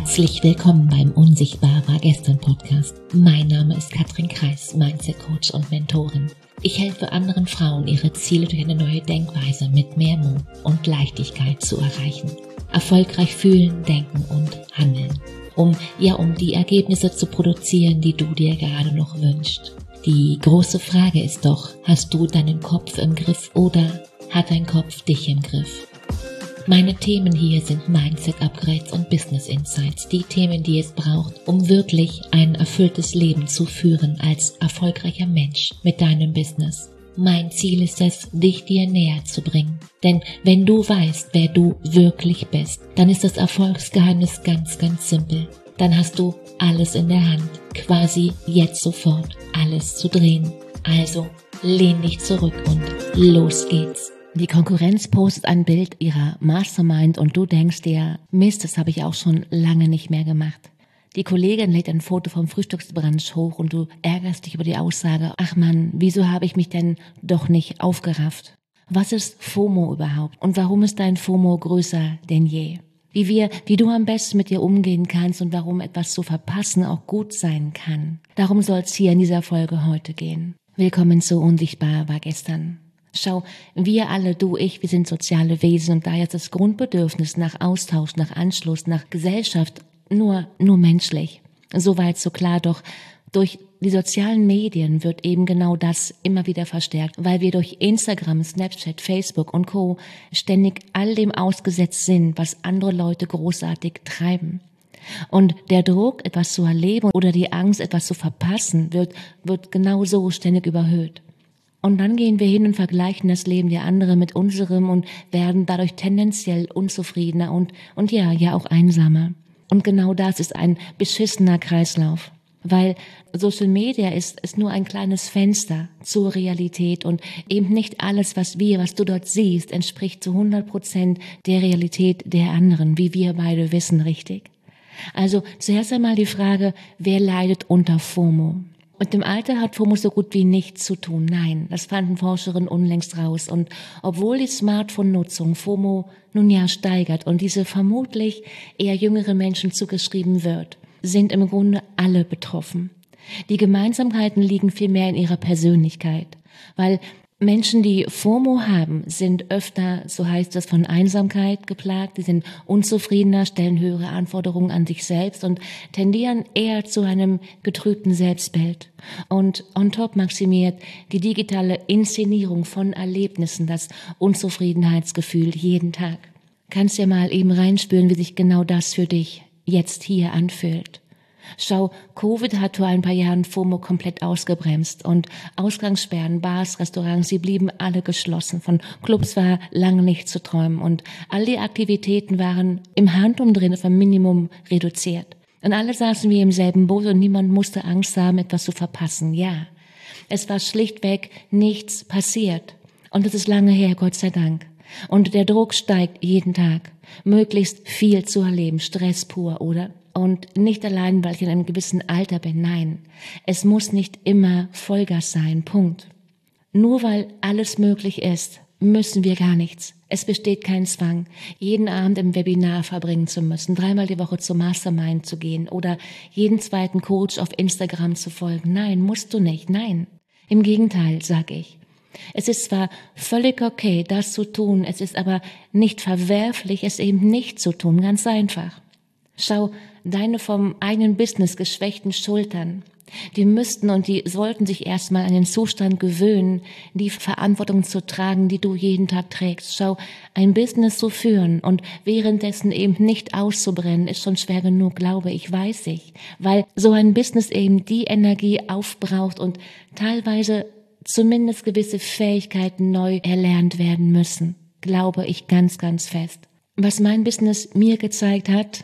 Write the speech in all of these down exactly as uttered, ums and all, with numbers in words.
Herzlich willkommen beim Unsichtbar war gestern Podcast. Mein Name ist Katrin Kreis, Mindset Coach und Mentorin. Ich helfe anderen Frauen, ihre Ziele durch eine neue Denkweise mit mehr Mut und Leichtigkeit zu erreichen. Erfolgreich fühlen, denken und handeln. Um, ja, um die Ergebnisse zu produzieren, die du dir gerade noch wünschst. Die große Frage ist doch, hast du deinen Kopf im Griff oder hat dein Kopf dich im Griff? Meine Themen hier sind Mindset-Upgrades und Business-Insights, die Themen, die es braucht, um wirklich ein erfülltes Leben zu führen als erfolgreicher Mensch mit deinem Business. Mein Ziel ist es, dich dir näher zu bringen. Denn wenn du weißt, wer du wirklich bist, dann ist das Erfolgsgeheimnis ganz, ganz simpel. Dann hast du alles in der Hand, quasi jetzt sofort alles zu drehen. Also lehn dich zurück und los geht's. Die Konkurrenz postet ein Bild ihrer Mastermind und du denkst dir, Mist, das habe ich auch schon lange nicht mehr gemacht. Die Kollegin lädt ein Foto vom Frühstücksbrunch hoch und du ärgerst dich über die Aussage, ach Mann, wieso habe ich mich denn doch nicht aufgerafft? Was ist FOMO überhaupt und warum ist dein FOMO größer denn je? Wie wir, wie du am besten mit dir umgehen kannst und warum etwas zu verpassen auch gut sein kann. Darum soll es hier in dieser Folge heute gehen. Willkommen zu Unsichtbar war gestern. Schau, wir alle, du, ich, wir sind soziale Wesen und daher ist das Grundbedürfnis nach Austausch, nach Anschluss, nach Gesellschaft nur, nur menschlich. Soweit so klar, doch durch die sozialen Medien wird eben genau das immer wieder verstärkt, weil wir durch Instagram, Snapchat, Facebook und Co. ständig all dem ausgesetzt sind, was andere Leute großartig treiben. Und der Druck, etwas zu erleben oder die Angst, etwas zu verpassen, wird, wird genauso ständig überhöht. Und dann gehen wir hin und vergleichen das Leben der anderen mit unserem und werden dadurch tendenziell unzufriedener und, und ja, ja auch einsamer. Und genau das ist ein beschissener Kreislauf. Weil Social Media ist, ist nur ein kleines Fenster zur Realität und eben nicht alles, was wir, was du dort siehst, entspricht zu hundert Prozent der Realität der anderen, wie wir beide wissen, richtig? Also zuerst einmal die Frage, wer leidet unter FOMO? Mit dem Alter hat FOMO so gut wie nichts zu tun. Nein, das fanden Forscherinnen unlängst raus. Und obwohl die Smartphone-Nutzung FOMO nun ja steigert und diese vermutlich eher jüngere Menschen zugeschrieben wird, sind im Grunde alle betroffen. Die Gemeinsamkeiten liegen vielmehr in ihrer Persönlichkeit, weil Menschen, die FOMO haben, sind öfter, so heißt es, von Einsamkeit geplagt, die sind unzufriedener, stellen höhere Anforderungen an sich selbst und tendieren eher zu einem getrübten Selbstbild. Und on top maximiert die digitale Inszenierung von Erlebnissen das Unzufriedenheitsgefühl jeden Tag. Kannst ja mal eben reinspüren, wie sich genau das für dich jetzt hier anfühlt. Schau, Covid hat vor ein paar Jahren FOMO komplett ausgebremst und Ausgangssperren, Bars, Restaurants, sie blieben alle geschlossen. Von Clubs war lange nicht zu träumen und all die Aktivitäten waren im Handumdrehen auf ein Minimum reduziert. Und alle saßen wir im selben Boot und niemand musste Angst haben, etwas zu verpassen. Ja, es war schlichtweg nichts passiert. Und das ist lange her, Gott sei Dank. Und der Druck steigt jeden Tag. Möglichst viel zu erleben, Stress pur, oder? Und nicht allein, weil ich in einem gewissen Alter bin, nein. Es muss nicht immer Vollgas sein, Punkt. Nur weil alles möglich ist, müssen wir gar nichts. Es besteht kein Zwang, jeden Abend im Webinar verbringen zu müssen, dreimal die Woche zum Mastermind zu gehen oder jeden zweiten Coach auf Instagram zu folgen. Nein, musst du nicht, nein. Im Gegenteil, sag ich. Es ist zwar völlig okay, das zu tun, es ist aber nicht verwerflich, es eben nicht zu tun, ganz einfach. Schau, deine vom eigenen Business geschwächten Schultern, die müssten und die sollten sich erstmal an den Zustand gewöhnen, die Verantwortung zu tragen, die du jeden Tag trägst. Schau, ein Business zu führen und währenddessen eben nicht auszubrennen, ist schon schwer genug, glaube ich, weiß ich. Weil so ein Business eben die Energie aufbraucht und teilweise zumindest gewisse Fähigkeiten neu erlernt werden müssen. Glaube ich ganz, ganz fest. Was mein Business mir gezeigt hat,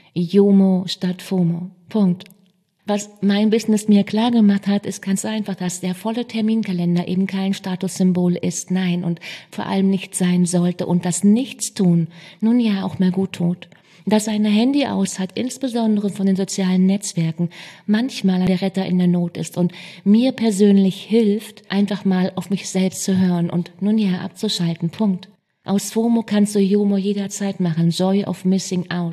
JOMO statt FOMO. Punkt. Was mein Business mir klar gemacht hat, ist ganz einfach, dass der volle Terminkalender eben kein Statussymbol ist, nein, und vor allem nicht sein sollte und das Nichtstun nun ja auch mal gut tut. Dass ein Handy aus hat, insbesondere von den sozialen Netzwerken, manchmal der Retter in der Not ist und mir persönlich hilft, einfach mal auf mich selbst zu hören und nun ja abzuschalten, Punkt. Aus FOMO kannst du JOMO jederzeit machen, Joy of Missing Out.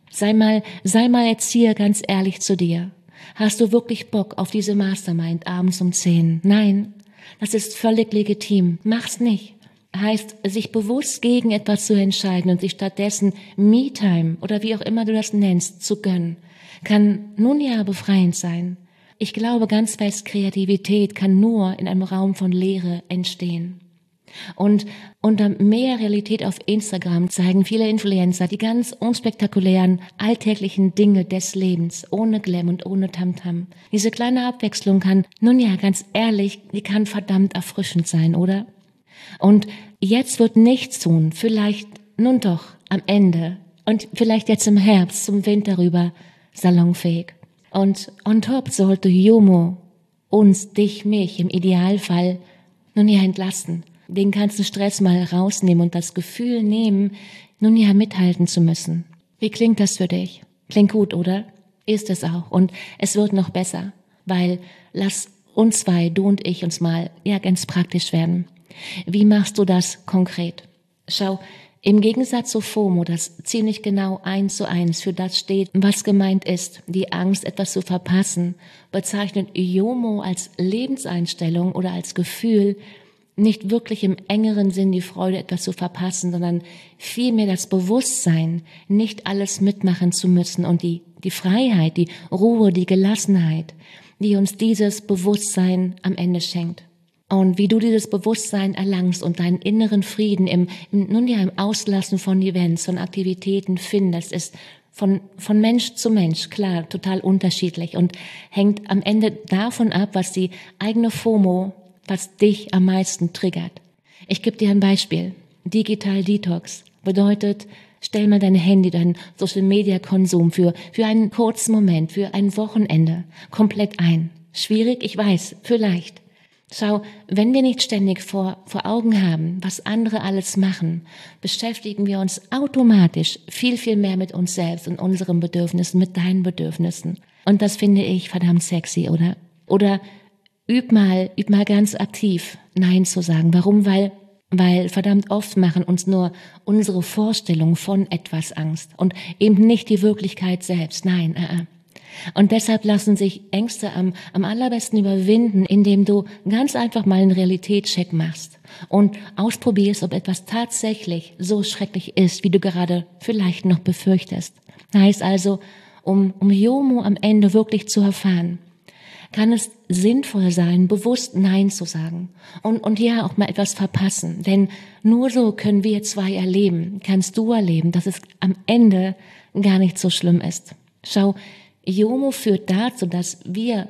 Sei mal, sei mal jetzt hier ganz ehrlich zu dir. Hast du wirklich Bock auf diese Mastermind abends um zehn? Nein, das ist völlig legitim. Mach's nicht. Heißt, sich bewusst gegen etwas zu entscheiden und sich stattdessen Me-Time oder wie auch immer du das nennst, zu gönnen, kann nun ja befreiend sein. Ich glaube ganz fest, Kreativität kann nur in einem Raum von Leere entstehen. Und unter mehr Realität auf Instagram zeigen viele Influencer die ganz unspektakulären, alltäglichen Dinge des Lebens, ohne Glam und ohne Tamtam. Diese kleine Abwechslung kann, nun ja, ganz ehrlich, die kann verdammt erfrischend sein, oder? Und jetzt wird nichts tun, vielleicht, nun doch, am Ende und vielleicht jetzt im Herbst, zum Winter rüber, salonfähig. Und on top sollte Yomo uns, dich, mich im Idealfall, nun ja, entlasten. Den ganzen Stress mal rausnehmen und das Gefühl nehmen, nun ja mithalten zu müssen. Wie klingt das für dich? Klingt gut, oder? Ist es auch. Und es wird noch besser, weil lass uns zwei, du und ich, uns mal ja ganz praktisch werden. Wie machst du das konkret? Schau, im Gegensatz zu FOMO, das ziemlich genau eins zu eins für das steht, was gemeint ist, die Angst, etwas zu verpassen, bezeichnet YOMO als Lebenseinstellung oder als Gefühl, nicht wirklich im engeren Sinn die Freude, etwas zu verpassen, sondern vielmehr das Bewusstsein, nicht alles mitmachen zu müssen und die, die Freiheit, die Ruhe, die Gelassenheit, die uns dieses Bewusstsein am Ende schenkt. Und wie du dieses Bewusstsein erlangst und deinen inneren Frieden im, im nun ja im Auslassen von Events, von Aktivitäten findest, ist von, von Mensch zu Mensch, klar, total unterschiedlich und hängt am Ende davon ab, was die eigene FOMO, was dich am meisten triggert. Ich gebe dir ein Beispiel. Digital Detox bedeutet, stell mal dein Handy, deinen Social-Media-Konsum für, für einen kurzen Moment, für ein Wochenende komplett ein. Schwierig, ich weiß, vielleicht. Schau, wenn wir nicht ständig vor, vor Augen haben, was andere alles machen, beschäftigen wir uns automatisch viel, viel mehr mit uns selbst und unseren Bedürfnissen, mit deinen Bedürfnissen. Und das finde ich verdammt sexy, oder? Oder üb mal, üb mal ganz aktiv, Nein zu sagen. Warum? Weil, weil verdammt oft machen uns nur unsere Vorstellung von etwas Angst und eben nicht die Wirklichkeit selbst. Nein, äh, äh. Und deshalb lassen sich Ängste am, am allerbesten überwinden, indem du ganz einfach mal einen Realitätscheck machst und ausprobierst, ob etwas tatsächlich so schrecklich ist, wie du gerade vielleicht noch befürchtest. Heißt also, um, um YOMO am Ende wirklich zu erfahren, kann es sinnvoll sein, bewusst Nein zu sagen und, und ja auch mal etwas verpassen. Denn nur so können wir zwei erleben, kannst du erleben, dass es am Ende gar nicht so schlimm ist. Schau, YOMO führt dazu, dass wir,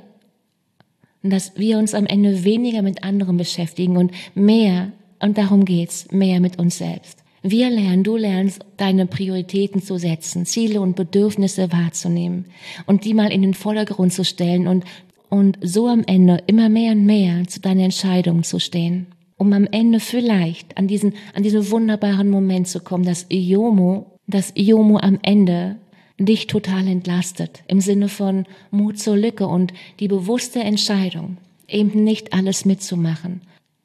dass wir uns am Ende weniger mit anderen beschäftigen und mehr, und darum geht's, mehr mit uns selbst. Wir lernen, du lernst, deine Prioritäten zu setzen, Ziele und Bedürfnisse wahrzunehmen und die mal in den Vordergrund zu stellen und, und so am Ende immer mehr und mehr zu deinen Entscheidungen zu stehen. Um am Ende vielleicht an diesen, an diesen wunderbaren Moment zu kommen, dass YOMO, dass YOMO am Ende dich total entlastet, im Sinne von Mut zur Lücke und die bewusste Entscheidung, eben nicht alles mitzumachen.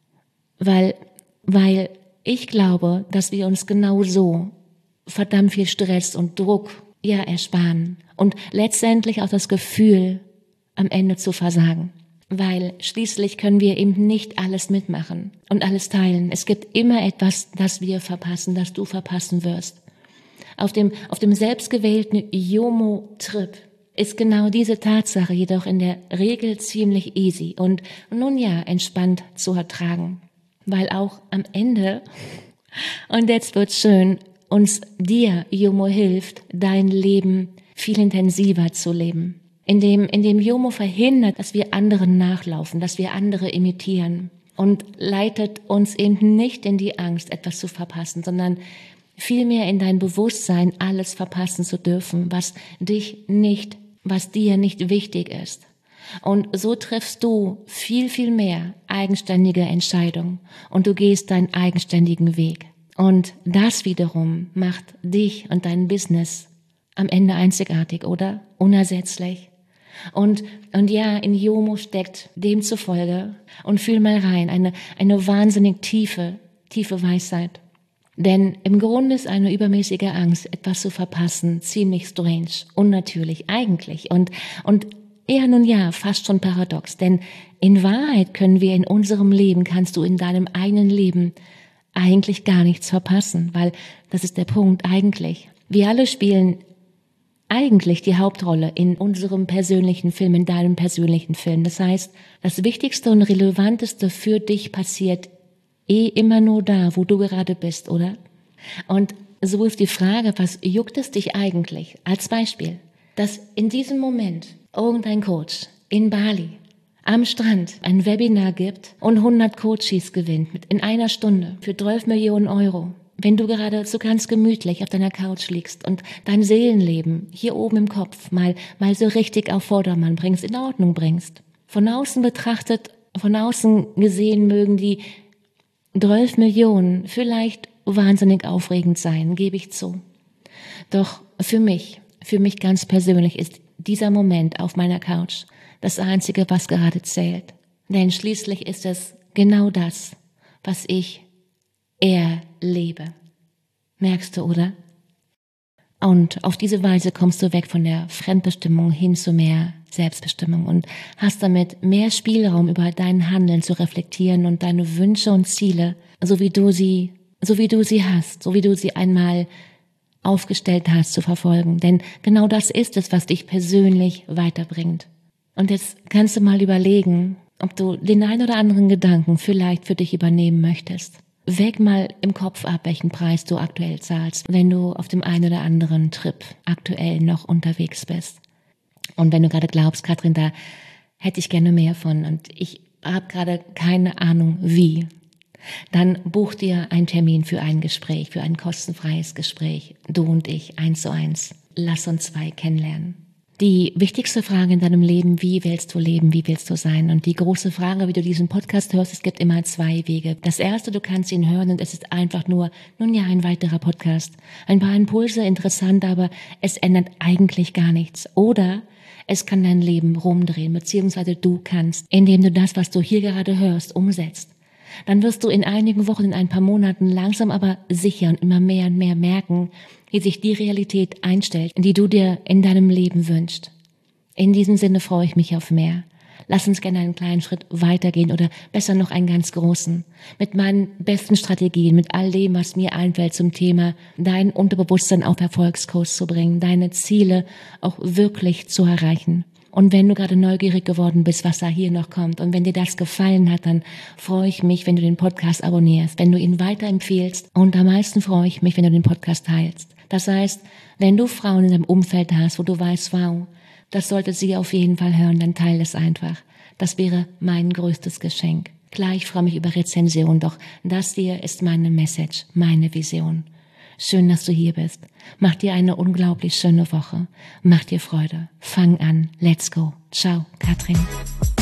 Weil, weil ich glaube, dass wir uns genau so verdammt viel Stress und Druck ja ersparen und letztendlich auch das Gefühl, am Ende zu versagen. Weil schließlich können wir eben nicht alles mitmachen und alles teilen. Es gibt immer etwas, das wir verpassen, das du verpassen wirst. Auf dem, auf dem selbstgewählten YOMO-Trip ist genau diese Tatsache jedoch in der Regel ziemlich easy und nun ja, entspannt zu ertragen. Weil auch am Ende, und jetzt wird's schön, uns dir, YOMO, hilft, dein Leben viel intensiver zu leben. Indem, indem YOMO verhindert, dass wir anderen nachlaufen, dass wir andere imitieren und leitet uns eben nicht in die Angst, etwas zu verpassen, sondern vielmehr in dein Bewusstsein, alles verpassen zu dürfen, was dich nicht, was dir nicht wichtig ist. Und so triffst du viel, viel mehr eigenständige Entscheidungen und du gehst deinen eigenständigen Weg. Und das wiederum macht dich und dein Business am Ende einzigartig, oder? Unersetzlich. Und, und ja, in YOMO steckt demzufolge, und fühl mal rein, eine, eine wahnsinnig tiefe, tiefe Weisheit. Denn im Grunde ist eine übermäßige Angst, etwas zu verpassen, ziemlich strange, unnatürlich eigentlich und, und eher nun ja, fast schon paradox. Denn in Wahrheit können wir in unserem Leben, kannst du in deinem eigenen Leben eigentlich gar nichts verpassen, weil das ist der Punkt eigentlich. Wir alle spielen eigentlich die Hauptrolle in unserem persönlichen Film, in deinem persönlichen Film. Das heißt, das Wichtigste und Relevanteste für dich passiert eh immer nur da, wo du gerade bist, oder? Und so ist die Frage, was juckt es dich eigentlich? Als Beispiel, dass in diesem Moment irgendein Coach in Bali am Strand ein Webinar gibt und hundert Coaches gewinnt mit in einer Stunde für zwölf Millionen Euro. Wenn du gerade so ganz gemütlich auf deiner Couch liegst und dein Seelenleben hier oben im Kopf mal, mal so richtig auf Vordermann bringst, in Ordnung bringst. Von außen betrachtet, von außen gesehen mögen die zwölf Millionen vielleicht wahnsinnig aufregend sein, gebe ich zu. Doch für mich, für mich ganz persönlich ist dieser Moment auf meiner Couch das Einzige, was gerade zählt. Denn schließlich ist es genau das, was ich erlebe. Merkst du, oder? Und auf diese Weise kommst du weg von der Fremdbestimmung hin zu mehr Selbstbestimmung und hast damit mehr Spielraum über dein Handeln zu reflektieren und deine Wünsche und Ziele, so wie du sie, so wie du sie hast, so wie du sie einmal aufgestellt hast, zu verfolgen. Denn genau das ist es, was dich persönlich weiterbringt. Und jetzt kannst du mal überlegen, ob du den einen oder anderen Gedanken vielleicht für dich übernehmen möchtest. Wäg mal im Kopf ab, welchen Preis du aktuell zahlst, wenn du auf dem einen oder anderen Trip aktuell noch unterwegs bist. Und wenn du gerade glaubst, Katrin, da hätte ich gerne mehr von und ich habe gerade keine Ahnung wie, dann buch dir einen Termin für ein Gespräch, für ein kostenfreies Gespräch. Du und ich, eins zu eins. Lass uns zwei kennenlernen. Die wichtigste Frage in deinem Leben, wie willst du leben, wie willst du sein? Und die große Frage, wie du diesen Podcast hörst, es gibt immer zwei Wege. Das erste, du kannst ihn hören und es ist einfach nur, nun ja, ein weiterer Podcast. Ein paar Impulse, interessant, aber es ändert eigentlich gar nichts. Oder es kann dein Leben rumdrehen, beziehungsweise du kannst, indem du das, was du hier gerade hörst, umsetzt. Dann wirst du in einigen Wochen, in ein paar Monaten langsam aber sicher und immer mehr und mehr merken, wie sich die Realität einstellt, die du dir in deinem Leben wünschst. In diesem Sinne freue ich mich auf mehr. Lass uns gerne einen kleinen Schritt weitergehen oder besser noch einen ganz großen. Mit meinen besten Strategien, mit all dem, was mir einfällt zum Thema, dein Unterbewusstsein auf Erfolgskurs zu bringen, deine Ziele auch wirklich zu erreichen. Und wenn du gerade neugierig geworden bist, was da hier noch kommt und wenn dir das gefallen hat, dann freue ich mich, wenn du den Podcast abonnierst, wenn du ihn weiterempfehlst und am meisten freue ich mich, wenn du den Podcast teilst. Das heißt, wenn du Frauen in deinem Umfeld hast, wo du weißt, wow, das sollte sie auf jeden Fall hören, dann teile es einfach. Das wäre mein größtes Geschenk. Klar, ich freue mich über Rezension, doch das hier ist meine Message, meine Vision. Schön, dass du hier bist. Mach dir eine unglaublich schöne Woche. Mach dir Freude. Fang an. Let's go. Ciao, Katrin.